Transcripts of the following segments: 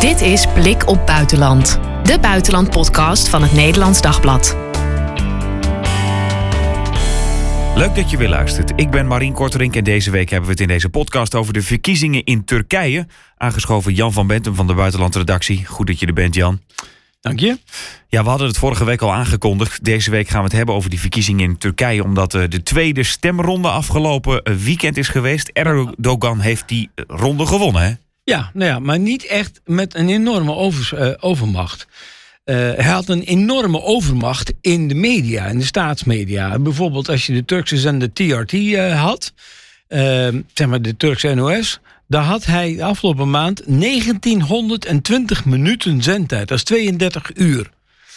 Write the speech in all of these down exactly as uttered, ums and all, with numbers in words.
Dit is Blik op Buitenland. De buitenlandpodcast van het Nederlands Dagblad. Leuk dat je weer luistert. Ik ben Marien Korterink en deze week hebben we het in deze podcast over de verkiezingen in Turkije. Aangeschoven Jan van Bentum van de buitenlandredactie. Goed dat je er bent, Jan. Dank je. Ja, we hadden het vorige week al aangekondigd. Deze week gaan we het hebben over die verkiezingen in Turkije, omdat de tweede stemronde afgelopen weekend is geweest. Erdogan heeft die ronde gewonnen, hè? Ja, nou ja, maar niet echt met een enorme over, uh, overmacht. Uh, hij had een enorme overmacht in de media, in de staatsmedia. Bijvoorbeeld als je de Turkse zender T R T uh, had, uh, zeg maar de Turkse N O S, daar had hij de afgelopen maand negentienhonderdtwintig minuten zendtijd. Dat is tweeëndertig uur.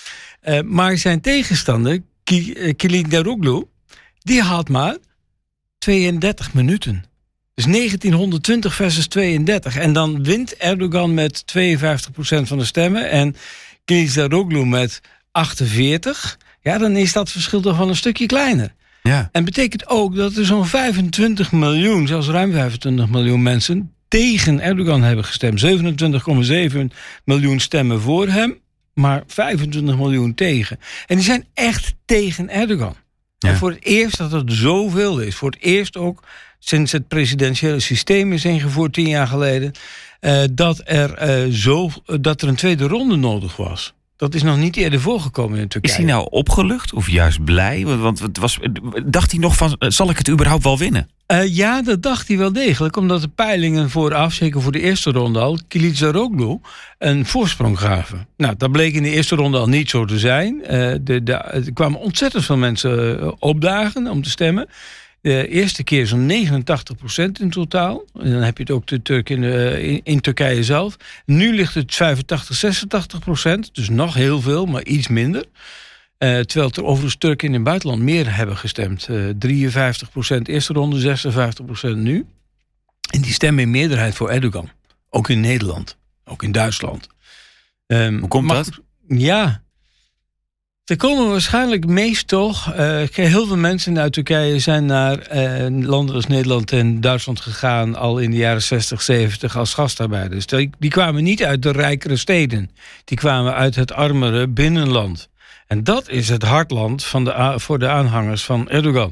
Uh, maar zijn tegenstander, Kılıçdaroğlu, die had maar tweeëndertig minuten. Dus negentienhonderdtwintig versus tweeëndertig. En dan wint Erdogan met tweeënvijftig procent van de stemmen en Kılıçdaroğlu met achtenveertig. Ja, dan is dat verschil toch wel een stukje kleiner. Ja. En betekent ook dat er zo'n vijfentwintig miljoen, zelfs ruim vijfentwintig miljoen mensen tegen Erdogan hebben gestemd. zevenentwintig komma zeven miljoen stemmen voor hem, maar vijfentwintig miljoen tegen. En die zijn echt tegen Erdogan. Ja. En voor het eerst dat het zoveel is. Voor het eerst ook sinds het presidentiële systeem is ingevoerd tien jaar geleden, Uh, dat, er, uh, zo, uh, dat er een tweede ronde nodig was. Dat is nog niet eerder voorgekomen in Turkije. Is hij nou opgelucht of juist blij? Want het was, dacht hij nog van, zal ik het überhaupt wel winnen? Uh, ja, dat dacht hij wel degelijk. Omdat de peilingen vooraf, zeker voor de eerste ronde al, Kılıçdaroğlu een voorsprong gaven. Nou, dat bleek in de eerste ronde al niet zo te zijn. Uh, de, de, er kwamen ontzettend veel mensen uh, opdagen om te stemmen. De eerste keer zo'n negenentachtig procent in totaal. En dan heb je het ook de Turk in, uh, in, in Turkije zelf. Nu ligt het vijfentachtig, zesentachtig procent. Dus nog heel veel, maar iets minder. Uh, terwijl er overigens Turken in het buitenland meer hebben gestemd. Uh, drieënvijftig procent eerste ronde, zesenvijftig procent nu. En die stemmen in meerderheid voor Erdogan. Ook in Nederland. Ook in Duitsland. Um, Hoe komt dat? Ja... Er komen waarschijnlijk meest toch... Uh, heel veel mensen uit Turkije zijn naar uh, landen als Nederland en Duitsland gegaan al in de jaren zestig, zeventig als gastarbeiders. Die, die kwamen niet uit de rijkere steden. Die kwamen uit het armere binnenland. En dat is het hartland van de, voor de aanhangers van Erdogan.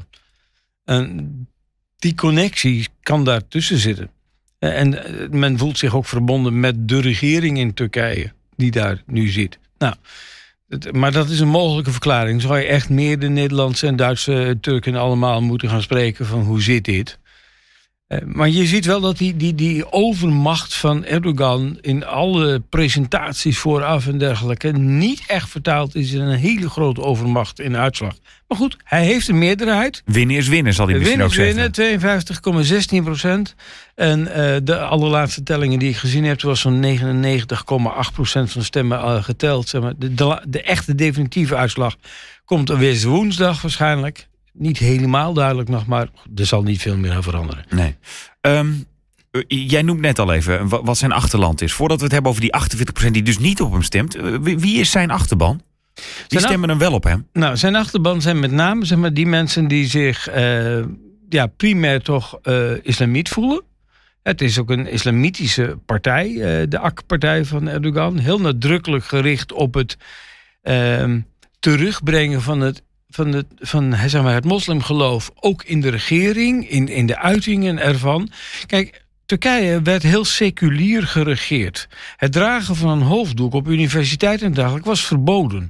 En die connectie kan daartussen zitten. En men voelt zich ook verbonden met de regering in Turkije, die daar nu zit. Nou... Maar dat is een mogelijke verklaring. Zou je echt meer de Nederlandse en Duitse Turken allemaal moeten gaan spreken van hoe zit dit? Uh, maar je ziet wel dat die, die, die overmacht van Erdogan in alle presentaties vooraf en dergelijke niet echt vertaald is in een hele grote overmacht in de uitslag. Maar goed, hij heeft een meerderheid. Winnen is winnen, zal hij misschien ook zeggen. Winnen, tweeënvijftig komma zestien procent. En uh, de allerlaatste tellingen die ik gezien heb, was zo'n negenennegentig komma acht procent van de stemmen uh, geteld. Zeg maar. de, de, de echte definitieve uitslag komt weer woensdag waarschijnlijk. Niet helemaal duidelijk nog, maar er zal niet veel meer aan veranderen. Nee. Um, jij noemt net al even wat zijn achterland is. Voordat we het hebben over die achtenveertig procent die dus niet op hem stemt. Wie is zijn achterban? Die stemmen dan wel op hem? Nou, zijn achterban zijn met name zeg maar, die mensen die zich uh, ja, primair toch uh, islamiet voelen. Het is ook een islamitische partij, uh, de A K-partij van Erdogan. Heel nadrukkelijk gericht op het uh, terugbrengen van het van, het, van zeg maar, het moslimgeloof, ook in de regering, in, in de uitingen ervan. Kijk, Turkije werd heel seculier geregeerd. Het dragen van een hoofddoek op universiteiten en dergelijke was verboden.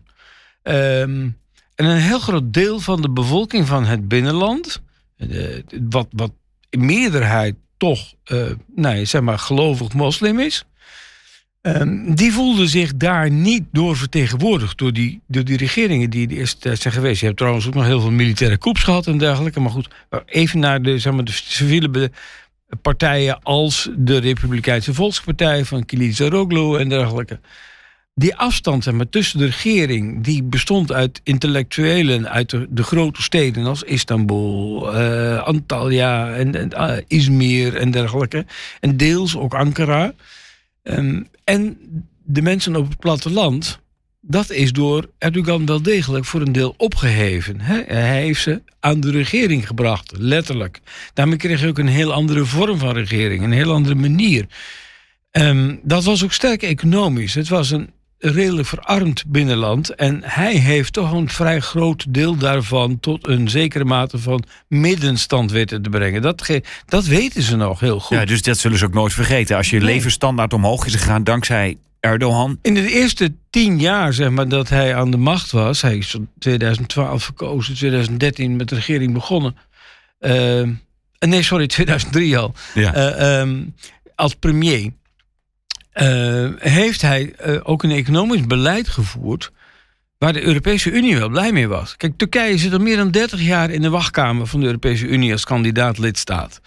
Um, en een heel groot deel van de bevolking van het binnenland, uh, wat, wat in meerderheid toch, uh, nou, zeg maar, gelovig moslim is, Um, die voelden zich daar niet door vertegenwoordigd door die, door die regeringen die de eerste tijd zijn geweest. Je hebt trouwens ook nog heel veel militaire coups gehad en dergelijke. Maar goed, even naar de, zeg maar, de civiele partijen als de Republikeinse Volkspartij van Kılıçdaroğlu en dergelijke. Die afstand zeg maar, tussen de regering, die bestond uit intellectuelen uit de, de grote steden als Istanbul, uh, Antalya en, en uh, Izmir en dergelijke. En deels ook Ankara. Um, en de mensen op het platteland, dat is door Erdogan wel degelijk voor een deel opgeheven. Hè? Hij heeft ze aan de regering gebracht, letterlijk. Daarmee kreeg je ook een heel andere vorm van regering, een heel andere manier. Um, dat was ook sterk economisch. Het was een redelijk verarmd binnenland. En hij heeft toch een vrij groot deel daarvan tot een zekere mate van middenstand weten te brengen. Dat, ge- dat weten ze nog heel goed. Ja, dus dat zullen ze ook nooit vergeten. Als je Nee. levensstandaard omhoog is gegaan dankzij Erdogan. In de eerste tien jaar, zeg maar, dat hij aan de macht was, hij is in tweeduizend twaalf verkozen, tweeduizend dertien met de regering begonnen. Uh, nee, sorry, tweeduizend drie al. Ja. Uh, um, als premier. Uh, heeft hij uh, ook een economisch beleid gevoerd waar de Europese Unie wel blij mee was. Kijk, Turkije zit al meer dan dertig jaar in de wachtkamer van de Europese Unie als kandidaat-lidstaat.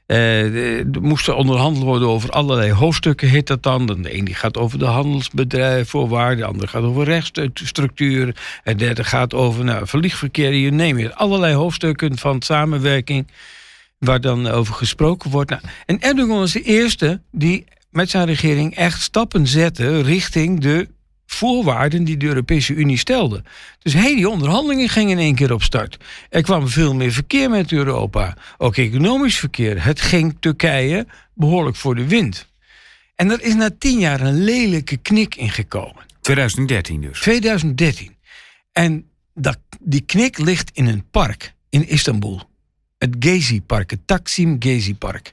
Uh, er moesten onderhandeld worden over allerlei hoofdstukken, heet dat dan. De een die gaat over de handelsbedrijfsvoorwaarden, de andere gaat over rechtsstructuur, de derde gaat over nou, vliegverkeer, je neemt het. Allerlei hoofdstukken van samenwerking waar dan over gesproken wordt. Nou, en Erdogan was de eerste die met zijn regering echt stappen zette richting de voorwaarden die de Europese Unie stelde. Dus hey, die onderhandelingen gingen in één keer op start. Er kwam veel meer verkeer met Europa. Ook economisch verkeer. Het ging Turkije behoorlijk voor de wind. En er is na tien jaar een lelijke knik ingekomen. tweeduizend dertien dus. tweeduizend dertien. En dat, die knik ligt in een park in Istanbul. Het Gezi-park, het Taksim Gezi-park.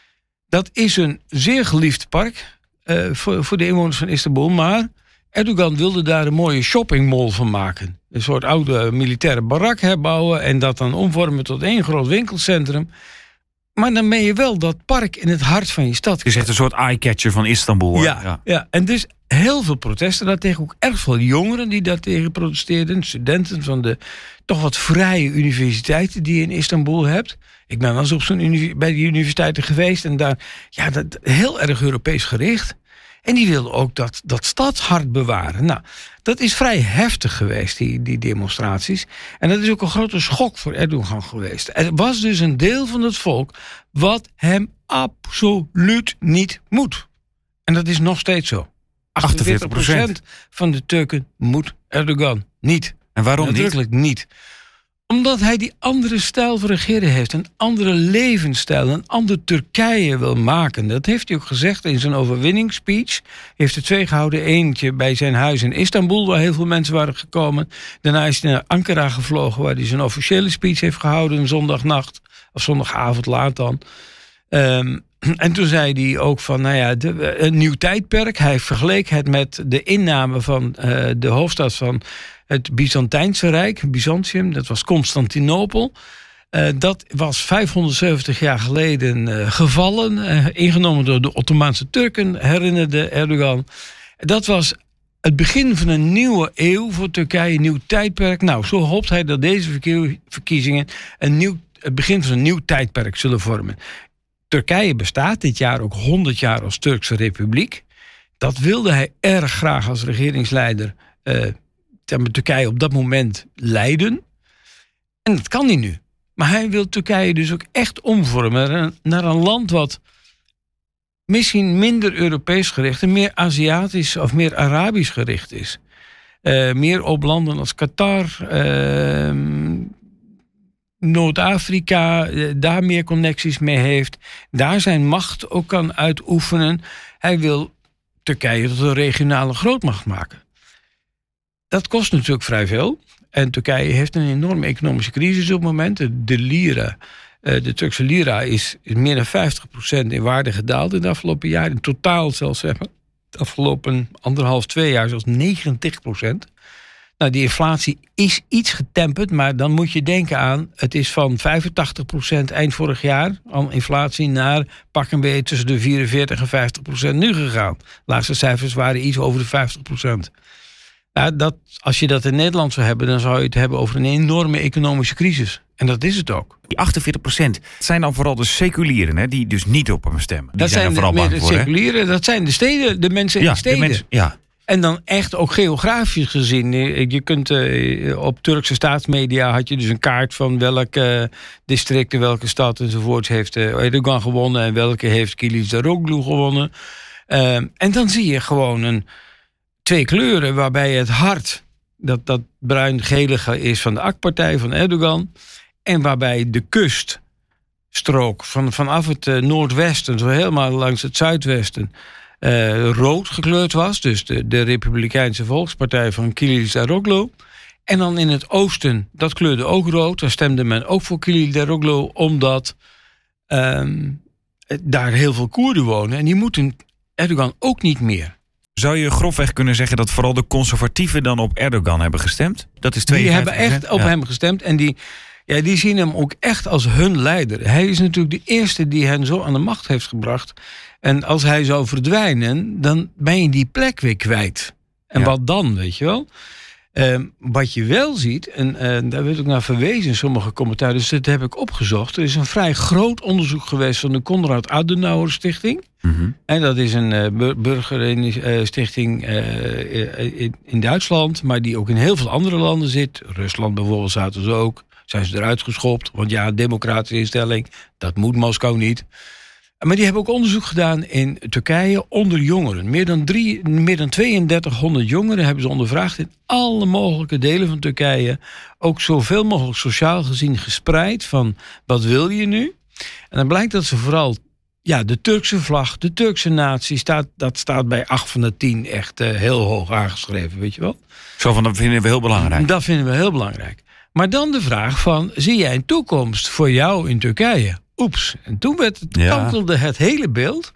Dat is een zeer geliefd park uh, voor, voor de inwoners van Istanbul. Maar Erdogan wilde daar een mooie shoppingmall van maken. Een soort oude militaire barak herbouwen en dat dan omvormen tot één groot winkelcentrum. Maar dan ben je wel dat park in het hart van je stad. Het is echt een soort eye-catcher van Istanbul. Hoor. Ja, ja. ja, en dus heel veel protesten daartegen. Ook erg veel jongeren die daartegen protesteerden. Studenten van de toch wat vrije universiteiten die je in Istanbul hebt. Ik ben wel eens op zo'n univ- bij die universiteiten geweest. En daar, ja, dat heel erg Europees gericht. En die wilden ook dat, dat stadshart bewaren. Nou, dat is vrij heftig geweest, die, die demonstraties. En dat is ook een grote schok voor Erdogan geweest. Er was dus een deel van het volk wat hem absoluut niet moet. En dat is nog steeds zo. achtenveertig procent van de Turken moet Erdogan niet. En waarom niet? Natuurlijk niet. Omdat hij die andere stijl van regeren heeft. Een andere levensstijl. Een ander Turkije wil maken. Dat heeft hij ook gezegd in zijn overwinningsspeech. Hij heeft er twee gehouden. Eentje bij zijn huis in Istanbul, waar heel veel mensen waren gekomen. Daarna is hij naar Ankara gevlogen, waar hij zijn officiële speech heeft gehouden. Een zondagnacht, of zondagavond laat dan. Um, en toen zei hij ook van, nou ja, de, een nieuw tijdperk. Hij vergeleek het met de inname van uh, de hoofdstad van het Byzantijnse Rijk, Byzantium, dat was Constantinopel. Uh, dat was vijfhonderdzeventig jaar geleden uh, gevallen, uh, ingenomen door de Ottomaanse Turken, herinnerde Erdogan. Dat was het begin van een nieuwe eeuw voor Turkije, een nieuw tijdperk. Nou, zo hoopt hij dat deze verkie- verkiezingen een nieuw, het begin van een nieuw tijdperk zullen vormen. Turkije bestaat dit jaar ook honderd jaar als Turkse republiek. Dat wilde hij erg graag als regeringsleider uh, Turkije op dat moment leiden. En dat kan hij nu. Maar hij wil Turkije dus ook echt omvormen naar een land wat misschien minder Europees gericht en meer Aziatisch of meer Arabisch gericht is. Uh, meer op landen als Qatar, uh, Noord-Afrika, uh, daar meer connecties mee heeft. Daar zijn macht ook kan uitoefenen. Hij wil Turkije tot een regionale grootmacht maken. Dat kost natuurlijk vrij veel. En Turkije heeft een enorme economische crisis op het moment. De lira, de Turkse lira is meer dan vijftig procent in waarde gedaald in de afgelopen jaar. In totaal zelfs de afgelopen anderhalf, twee jaar zelfs negentig procent. Nou, die inflatie is iets getemperd, maar dan moet je denken aan, het is van vijfentachtig procent eind vorig jaar aan inflatie naar pak een beetje tussen de vierenveertig en vijftig procent nu gegaan. De laatste cijfers waren iets over de vijftig procent. Nou, dat, als je dat in Nederland zou hebben, dan zou je het hebben over een enorme economische crisis. En dat is het ook. Die achtenveertig procent zijn dan vooral de seculieren, hè, die dus niet op hem stemmen. Die dat zijn, zijn vooral de, bang de voor, seculieren, hè? Dat zijn de steden, de mensen in ja, de steden. De mensen, ja. En dan echt ook geografisch gezien. Je kunt uh, op Turkse staatsmedia had je dus een kaart van welke uh, districten, welke stad enzovoorts heeft uh, Erdogan gewonnen en welke heeft Kılıçdaroğlu gewonnen. Uh, en dan zie je gewoon een twee kleuren waarbij het hart, dat, dat bruin-gelige is van de A K P-partij van Erdogan. En waarbij de kuststrook van, vanaf het uh, noordwesten, zo helemaal langs het zuidwesten, uh, rood gekleurd was. Dus de, de Republikeinse Volkspartij van Kılıçdaroğlu. En dan in het oosten, dat kleurde ook rood. Daar stemde men ook voor Kılıçdaroğlu, omdat um, daar heel veel Koerden wonen. En die moeten Erdogan ook niet meer. Zou je grofweg kunnen zeggen dat vooral de conservatieven dan op Erdogan hebben gestemd? Dat is tweeënvijftig procent. Die hebben echt op ja. hem gestemd. En die, ja, die zien hem ook echt als hun leider. Hij is natuurlijk de eerste die hen zo aan de macht heeft gebracht. En als hij zou verdwijnen, dan ben je die plek weer kwijt. En ja. wat dan, weet je wel? Uh, wat je wel ziet, en uh, daar werd ook naar verwezen in sommige commentaren, dus dat heb ik opgezocht. Er is een vrij groot onderzoek geweest van de Konrad Adenauer Stichting. Mm-hmm. En dat is een uh, burgerstichting uh, in, in Duitsland, maar die ook in heel veel andere landen zit. Rusland bijvoorbeeld zaten ze ook. Zijn ze eruit geschopt, want ja, democratische instelling, dat moet Moskou niet. Maar die hebben ook onderzoek gedaan in Turkije onder jongeren. Meer dan, drie, meer dan tweeëndertighonderd jongeren hebben ze ondervraagd in alle mogelijke delen van Turkije. Ook zoveel mogelijk sociaal gezien gespreid van wat wil je nu? En dan blijkt dat ze vooral ja, de Turkse vlag, de Turkse natie, staat, dat staat bij acht van de tien echt uh, heel hoog aangeschreven, weet je wel. Zo van, dat vinden we heel belangrijk. Dat vinden we heel belangrijk. Maar dan de vraag van, zie jij een toekomst voor jou in Turkije? Oeps. En toen werd het, ja. kantelde het hele beeld.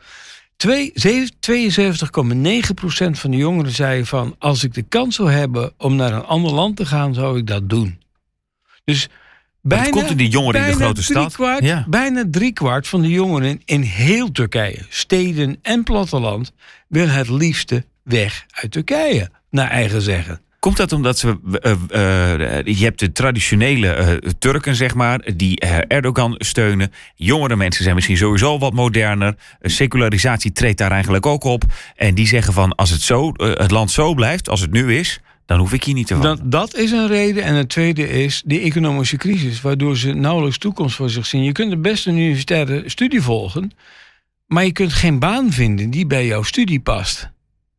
tweeënzeventig komma negen procent van de jongeren zei van, als ik de kans zou hebben om naar een ander land te gaan, zou ik dat doen. Dus bijna, komt er die jongeren in de grote stad? Kwart, ja. Bijna driekwart van de jongeren in heel Turkije, steden en platteland, wil het liefste weg uit Turkije, naar eigen zeggen. Komt dat omdat ze, uh, uh, je hebt de traditionele uh, Turken, zeg maar, die uh, Erdogan steunen. Jongere mensen zijn misschien sowieso wat moderner. Uh, secularisatie treedt daar eigenlijk ook op. En die zeggen van, als het, zo, uh, het land zo blijft, als het nu is, dan hoef ik hier niet te wonen. Dat, dat is een reden. En het tweede is die economische crisis, waardoor ze nauwelijks toekomst voor zich zien. Je kunt de beste universitaire studie volgen, maar je kunt geen baan vinden die bij jouw studie past.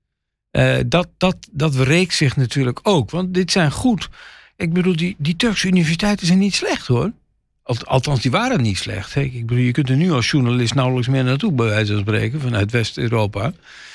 Uh, dat, dat, dat wreekt zich natuurlijk ook. Want dit zijn goed. Ik bedoel, die, die Turkse universiteiten zijn niet slecht, hoor. Althans, die waren niet slecht. Hè. Ik bedoel, je kunt er nu als journalist nauwelijks meer naartoe, bij wijze van spreken, vanuit West-Europa.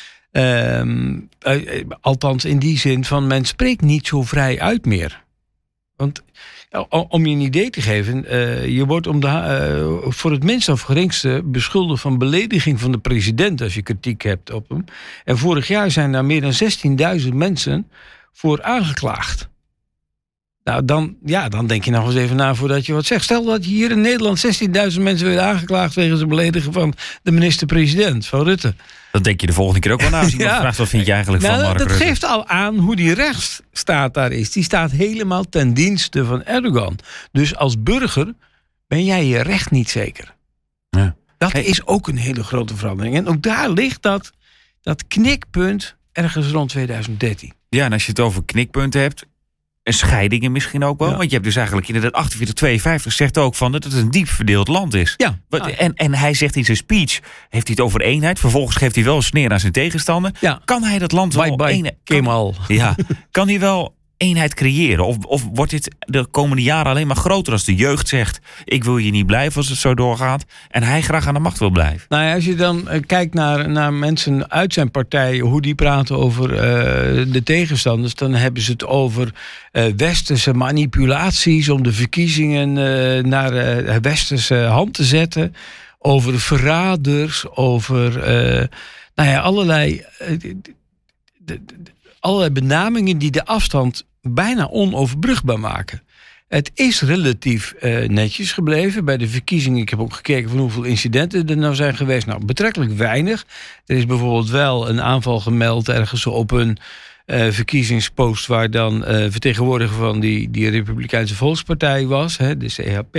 Um, uh, althans, in die zin van, men spreekt niet zo vrij uit meer. Want om je een idee te geven, uh, je wordt om de, uh, voor het minste of geringste beschuldigd van belediging van de president als je kritiek hebt op hem. En vorig jaar zijn daar meer dan zestienduizend mensen voor aangeklaagd. Nou, dan, ja, dan denk je nog eens even na voordat je wat zegt. Stel dat hier in Nederland zestienduizend mensen werden aangeklaagd wegens het beledigen van de minister-president, van Rutte. Dat denk je de volgende keer ook wel na. Als iemand ja. vraagt, wat vind je eigenlijk nou, van Mark dat Rutte? Dat geeft al aan hoe die rechtsstaat daar is. Die staat helemaal ten dienste van Erdogan. Dus als burger ben jij je recht niet zeker. Ja. Dat hey. is ook een hele grote verandering. En ook daar ligt dat, dat knikpunt ergens rond tweeduizend dertien. Ja, en als je het over knikpunten hebt, en scheidingen misschien ook wel. Ja. Want je hebt dus eigenlijk inderdaad achtenveertig tweeënvijftig zegt ook van dat het een diep verdeeld land is. Ja. Wat, en, en hij zegt in zijn speech, heeft hij het over eenheid. Vervolgens geeft hij wel een sneer aan zijn tegenstander. Ja. Kan hij dat land wel bye, bye, eenheid... Kemal. Ja, kan hij wel eenheid creëren? Of, of wordt dit de komende jaren alleen maar groter als de jeugd zegt, ik wil hier niet blijven als het zo doorgaat. En hij graag aan de macht wil blijven. Nou ja, als je dan uh, kijkt naar, naar mensen uit zijn partij, hoe die praten over uh, de tegenstanders, dan hebben ze het over uh, westerse manipulaties om de verkiezingen uh, naar uh, westerse hand te zetten. Over verraders, over uh, nou ja, allerlei, uh, de, de, de, allerlei benamingen die de afstand bijna onoverbrugbaar maken. Het is relatief uh, netjes gebleven bij de verkiezingen. Ik heb ook gekeken van hoeveel incidenten er nou zijn geweest. Nou, betrekkelijk weinig. Er is bijvoorbeeld wel een aanval gemeld ergens op een uh, verkiezingspost waar dan uh, vertegenwoordiger van die, die Republikeinse Volkspartij was, hè, de C H P.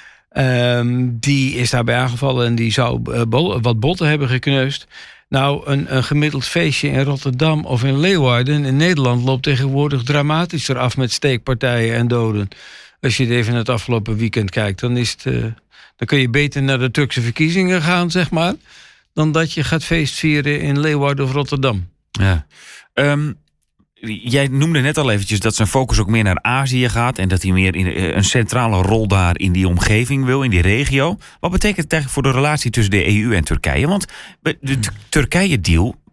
Um, die is daarbij aangevallen en die zou uh, bol, wat botten hebben gekneusd. Nou, een, een gemiddeld feestje in Rotterdam of in Leeuwarden in Nederland loopt tegenwoordig dramatischer af met steekpartijen en doden. Als je het even naar het afgelopen weekend kijkt, dan, is het, uh, dan kun je beter naar de Turkse verkiezingen gaan, zeg maar, dan dat je gaat feestvieren in Leeuwarden of Rotterdam. Ja. Um, jij noemde net al eventjes dat zijn focus ook meer naar Azië gaat en dat hij meer in een centrale rol daar in die omgeving wil, in die regio. Wat betekent het eigenlijk voor de relatie tussen de E U en Turkije? Want de Turkije-deal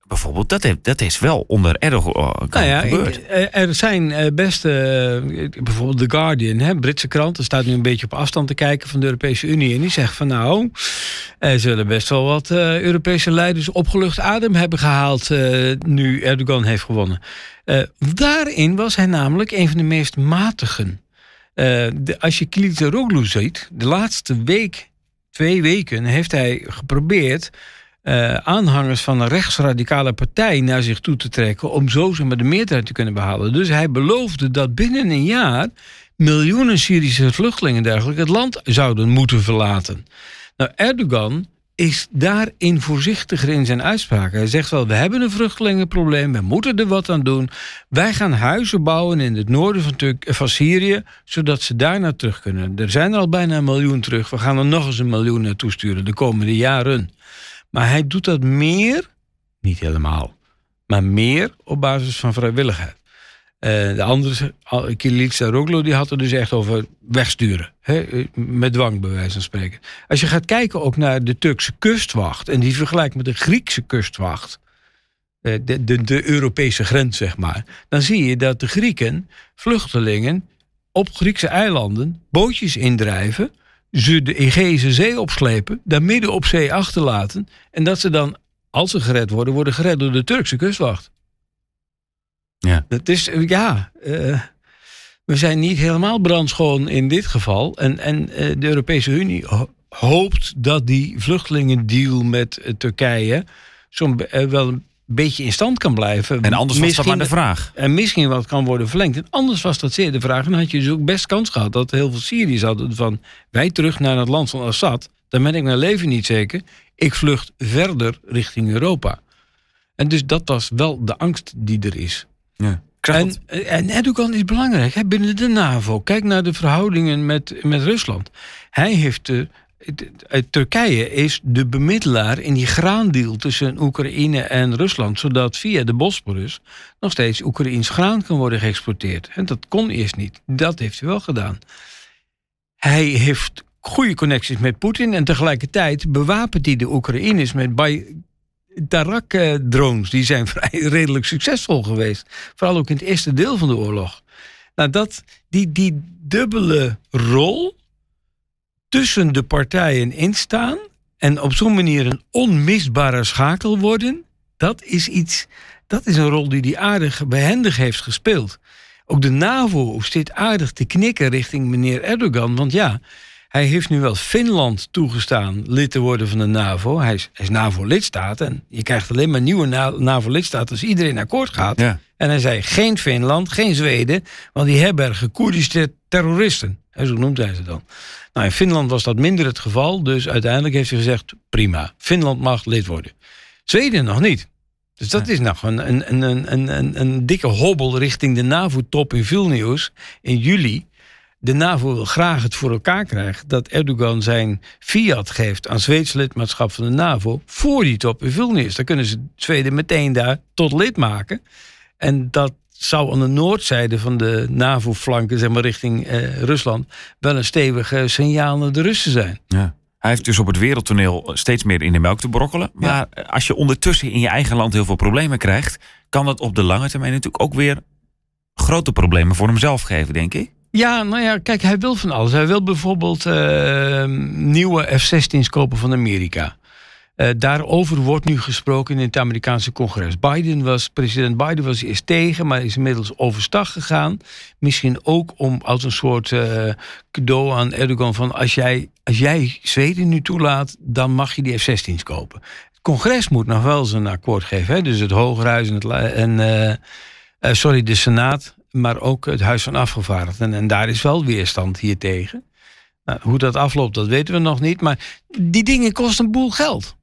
bijvoorbeeld, dat, heeft, dat is wel onder Erdogan nou ja, gebeurd. Ik, er zijn best, uh, bijvoorbeeld The Guardian, hè, Britse krant, er staat nu een beetje op afstand te kijken van de Europese Unie. En die zegt van nou, er zullen best wel wat uh, Europese leiders opgelucht adem hebben gehaald uh, nu Erdogan heeft gewonnen. Uh, daarin was hij namelijk een van de meest matigen. Uh, de, als je Kılıçdaroğlu ziet, de laatste week, twee weken, heeft hij geprobeerd Uh, aanhangers van een rechtsradicale partij naar zich toe te trekken om zo zeg maar de meerderheid te kunnen behalen. Dus hij beloofde dat binnen een jaar miljoenen Syrische vluchtelingen dergelijke het land zouden moeten verlaten. Nou, Erdogan is daarin voorzichtiger in zijn uitspraken. Hij zegt wel, we hebben een vluchtelingenprobleem, we moeten er wat aan doen. Wij gaan huizen bouwen in het noorden van, Turk- van Syrië, zodat ze daar naar terug kunnen. Er zijn er al bijna een miljoen terug, we gaan er nog eens een miljoen naartoe sturen de komende jaren. Maar hij doet dat meer, niet helemaal, maar meer op basis van vrijwilligheid. Uh, de andere, Kılıçdaroğlu, die had er dus echt over wegsturen. Hè, met dwang, bij wijze van spreken. Als je gaat kijken ook naar de Turkse kustwacht en die vergelijkt met de Griekse kustwacht, uh, de, de, de Europese grens, zeg maar, dan zie je dat de Grieken vluchtelingen op Griekse eilanden bootjes indrijven, ze de Egeïsche Zee opslepen, daar midden op zee achterlaten en dat ze dan, als ze gered worden, worden gered door de Turkse kustwacht. Ja. Dat is, ja, uh, we zijn niet helemaal brandschoon in dit geval. En, en uh, de Europese Unie ho- hoopt dat die vluchtelingendeal met uh, Turkije zo'n uh, wel een beetje in stand kan blijven. En anders was dat maar de vraag. En misschien wat kan worden verlengd. En anders was dat zeer de vraag. En dan had je dus ook best kans gehad dat heel veel Syriërs hadden van wij terug naar het land van Assad. Dan ben ik mijn leven niet zeker. Ik vlucht verder richting Europa. En dus dat was wel de angst die er is. Ja. En, en Erdogan is belangrijk hè, binnen de NAVO. Kijk naar de verhoudingen met, met Rusland. Hij heeft de, de, de, Turkije is de bemiddelaar in die graandeal tussen Oekraïne en Rusland, zodat via de Bosporus nog steeds Oekraïns graan kan worden geëxporteerd. En dat kon eerst niet. Dat heeft hij wel gedaan. Hij heeft goede connecties met Poetin en tegelijkertijd bewapent hij de Oekraïners met bij Tarak-drones, die zijn vrij redelijk succesvol geweest. Vooral ook in het eerste deel van de oorlog. Nou, dat, die, die dubbele rol tussen de partijen instaan en op zo'n manier een onmisbare schakel worden, dat is iets, dat is een rol die hij aardig behendig heeft gespeeld. Ook de NAVO zit aardig te knikken richting meneer Erdogan, want ja, hij heeft nu wel Finland toegestaan lid te worden van de NAVO. Hij is, hij is NAVO-lidstaat en je krijgt alleen maar nieuwe NAVO-lidstaten als iedereen akkoord gaat. Ja. En hij zei geen Finland, geen Zweden, want die herbergen Koerdische terroristen. Zo noemt hij ze dan. Nou, in Finland was dat minder het geval, dus uiteindelijk heeft hij gezegd prima, Finland mag lid worden. Zweden nog niet. Dus dat ja. is nog een, een, een, een, een, een dikke hobbel richting de NAVO-top in Vilnius in juli. De NAVO wil graag het voor elkaar krijgen dat Erdogan zijn fiat geeft aan Zweeds lidmaatschap van de NAVO voor die top in Vilnius. Dan kunnen ze Zweden meteen daar tot lid maken. En dat zou aan de noordzijde van de NAVO-flanken, zeg maar richting eh, Rusland, wel een stevig signaal naar de Russen zijn. Ja. Hij heeft dus op het wereldtoneel steeds meer in de melk te brokkelen. Maar ja. als je ondertussen in je eigen land heel veel problemen krijgt, kan dat op de lange termijn natuurlijk ook weer grote problemen voor hemzelf geven, denk ik. Ja, nou ja, kijk, hij wil van alles. Hij wil bijvoorbeeld uh, nieuwe F zestien's kopen van Amerika. Uh, daarover wordt nu gesproken in het Amerikaanse congres. Biden was, president Biden was eerst tegen, maar is inmiddels overstag gegaan. Misschien ook om als een soort uh, cadeau aan Erdogan van als jij, als jij Zweden nu toelaat, dan mag je die F zestien's kopen. Het congres moet nog wel zijn akkoord geven. Hè? Dus het Hogerhuis en, het, en uh, uh, sorry, de Senaat, maar ook het Huis van Afgevaardigden. En, en daar is wel weerstand hiertegen. Nou, hoe dat afloopt, dat weten we nog niet. Maar die dingen kosten een boel geld.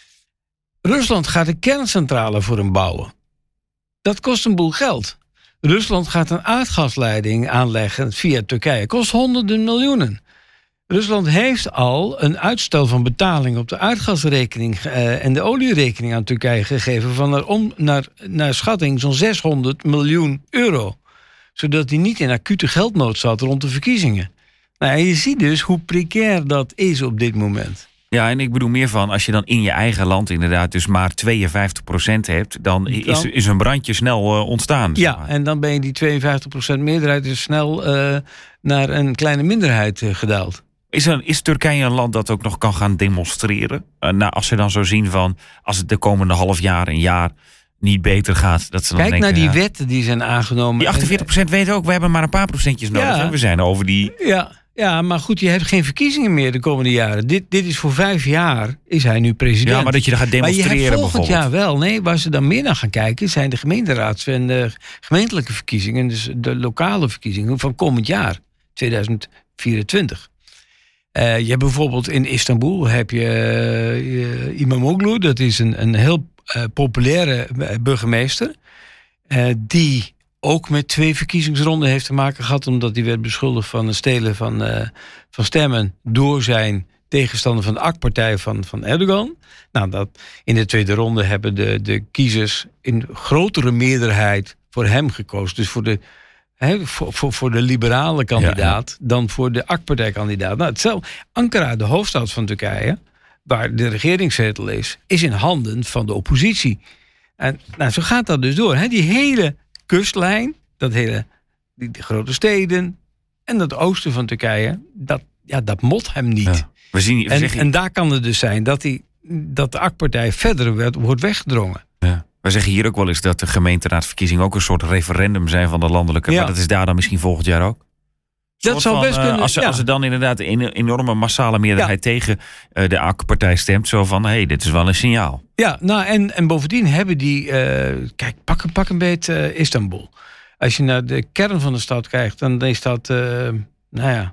Rusland gaat een kerncentrale voor hem bouwen. Dat kost een boel geld. Rusland gaat een aardgasleiding aanleggen via Turkije. Kost honderden miljoenen. Rusland heeft al een uitstel van betaling op de aardgasrekening uh, en de olierekening aan Turkije gegeven van naar, om, naar, naar schatting zo'n zeshonderd miljoen euro. Zodat hij niet in acute geldnood zat rond de verkiezingen. Nou, je ziet dus hoe precair dat is op dit moment. Ja, en ik bedoel meer van, als je dan in je eigen land inderdaad dus maar tweeënvijftig procent hebt, dan, dan is, is een brandje snel uh, ontstaan. Ja, zeg maar. En dan ben je die tweeënvijftig procent meerderheid dus snel uh, naar een kleine minderheid uh, gedaald. Is, er, is Turkije een land dat ook nog kan gaan demonstreren? Uh, nou, als ze dan zo zien van, als het de komende half jaar, een jaar niet beter gaat. Dat ze dan Kijk denken, naar die ja, wetten die zijn aangenomen. die achtenveertig procent weten ook, we hebben maar een paar procentjes nodig. Ja. En we zijn over die... Ja, ja, maar goed, je hebt geen verkiezingen meer de komende jaren. Dit, dit is voor vijf jaar, is hij nu president. Ja, maar dat je er gaat demonstreren maar je hebt volgend bijvoorbeeld. jaar wel. Nee, waar ze dan meer naar gaan kijken zijn de gemeenteraads- en de gemeentelijke verkiezingen. Dus de lokale verkiezingen van komend jaar, tweeduizend vierentwintig. Uh, je hebt bijvoorbeeld in Istanbul heb je uh, Imamoglu. Dat is een, een heel uh, populaire burgemeester. Uh, die ook met twee verkiezingsronden heeft te maken gehad, omdat hij werd beschuldigd van het stelen van, uh, van stemmen door zijn tegenstander van de A K P-partij van, van Erdogan. Nou, dat, in de tweede ronde hebben de, de kiezers in grotere meerderheid voor hem gekozen. Dus voor de, he, voor, voor, voor de liberale kandidaat, ja, ja, dan voor de A K P-partijkandidaat. Nou, hetzelfde. Ankara, de hoofdstad van Turkije, waar de regeringszetel is, is in handen van de oppositie. En nou, zo gaat dat dus door. He, die hele kustlijn, dat hele, die, die grote steden en dat oosten van Turkije, dat, ja, dat mot hem niet. Ja. We zien, we en, zeggen... en daar kan het dus zijn dat, die, dat de A K P-partij verder werd, wordt weggedrongen. Ja. We zeggen hier ook wel eens dat de gemeenteraadsverkiezingen ook een soort referendum zijn van de landelijke. Ja. Maar dat is daar dan misschien volgend jaar ook. Dat zou van, best kunnen. Uh, als, ja. als er dan inderdaad een enorme massale meerderheid ja. tegen uh, de A K P-partij stemt, zo van, hé, hey, dit is wel een signaal. Ja, nou en, en bovendien hebben die, uh, kijk, pak, pak een beet uh, Istanbul. Als je naar de kern van de stad kijkt, dan is dat, uh, nou ja,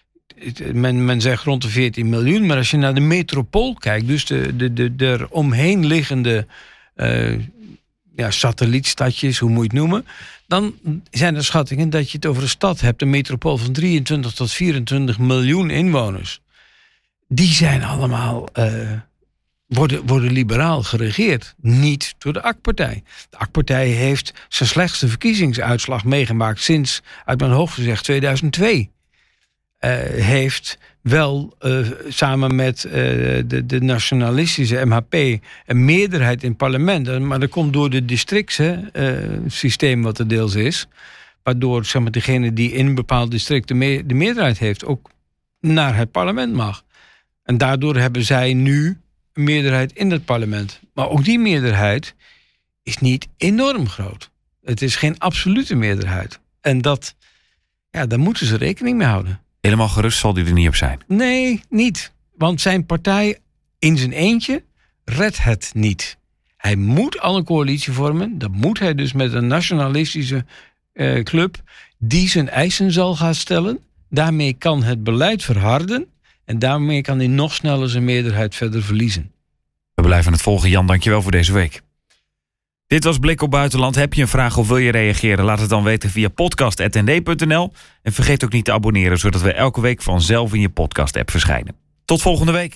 men, men zegt rond de veertien miljoen. Maar als je naar de metropool kijkt, dus de, de, de, de er omheen liggende uh, ja, satellietstadjes, hoe moet je het noemen, dan zijn er schattingen dat je het over een stad hebt, een metropool van drieëntwintig tot vierentwintig miljoen inwoners. Die zijn allemaal, uh, worden, worden liberaal geregeerd. Niet door de A K P-partij. De A K P-partij heeft zijn slechtste verkiezingsuitslag meegemaakt sinds, uit mijn hoofd gezegd, tweeduizend twee. Uh, heeft wel uh, samen met uh, de, de nationalistische M H P een meerderheid in het parlement. Maar dat komt door het districtssysteem uh, wat er deels is. Waardoor zeg maar, degene die in een bepaald district de, me- de meerderheid heeft ook naar het parlement mag. En daardoor hebben zij nu een meerderheid in het parlement. Maar ook die meerderheid is niet enorm groot. Het is geen absolute meerderheid. En dat, ja, daar moeten ze rekening mee houden. Helemaal gerust zal hij er niet op zijn. Nee, niet. Want zijn partij in zijn eentje redt het niet. Hij moet al een coalitie vormen. Dat moet hij dus met een nationalistische uh, club die zijn eisen zal gaan stellen. Daarmee kan het beleid verharden. En daarmee kan hij nog sneller zijn meerderheid verder verliezen. We blijven het volgen. Jan, dankjewel voor deze week. Dit was Blik op Buitenland. Heb je een vraag of wil je reageren? Laat het dan weten via podcast punt n d punt n l. En vergeet ook niet te abonneren, zodat we elke week vanzelf in je podcast-app verschijnen. Tot volgende week.